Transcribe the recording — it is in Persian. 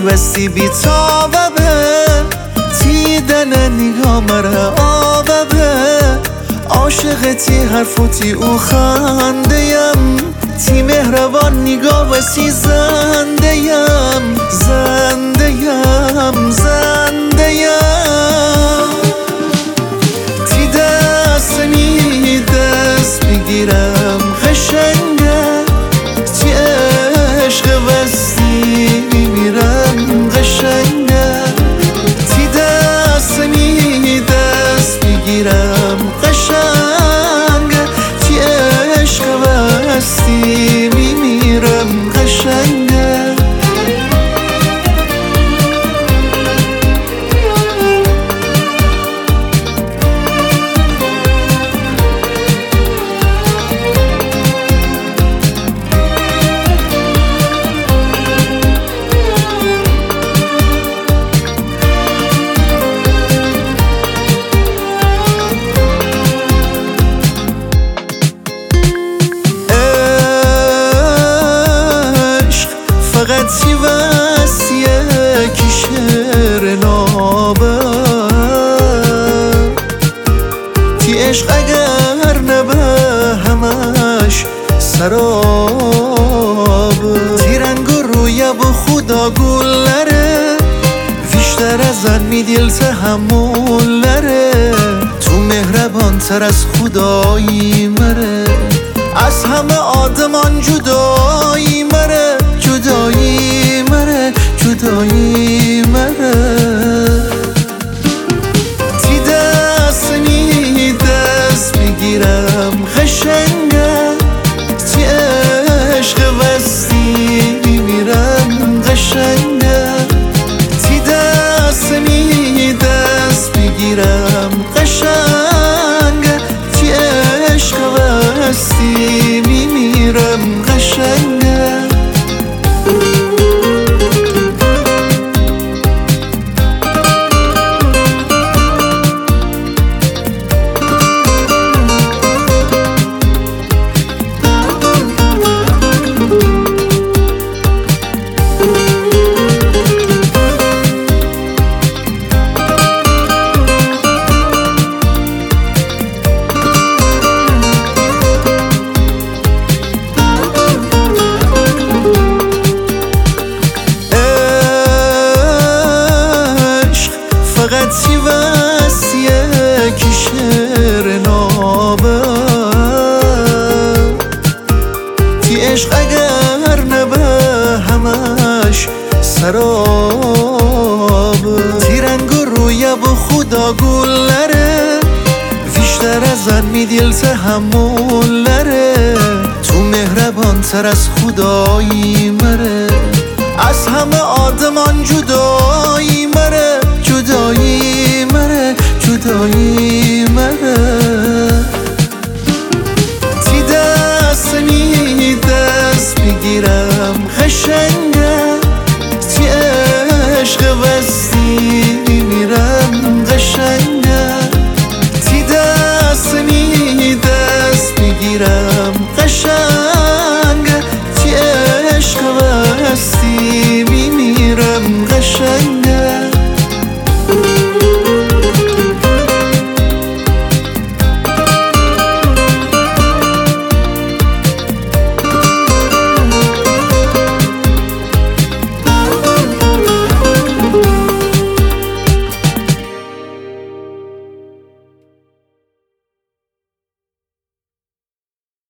وسی بی تابه تیدن نگاه مرا آبه عاشقتی حرفوتی او خنده یم تی مهربان نگاه وسی زنده یم زنده یم زنده یم تی دستنی دست بگیرم قشنگه تی عشق وسی میمیرم قشنگه تی دستنی دست بگیرم قشنگه تی عشق وسی میمیرم قشنگه فقط سی وسیه کی شعر نابه تی عشق اگر نبه همش سرابه تی رنگ و رویه و خدا گلره بیشتر از علمی دل تحملره تو مهربان تر از خدایی مره از همه آدمان جدایی مره جدایی مره جدایی مره تی دستنی دست بگیرم قشنگه تی عشق وستی میمیرم قشنگه تی دستنی دست بگیرم قشنگه تی عشق وستی میمیرم قشنگه فقط سی وسیه کی شعر نابه تی عشق اگر نبه همش سرابه تی رنگ و رویه و خدا گلره بیشتر از علمی دل تحملره تو مهربان تر از خدایی مره از همه آدمان جدایی مره جدایی مره جدایی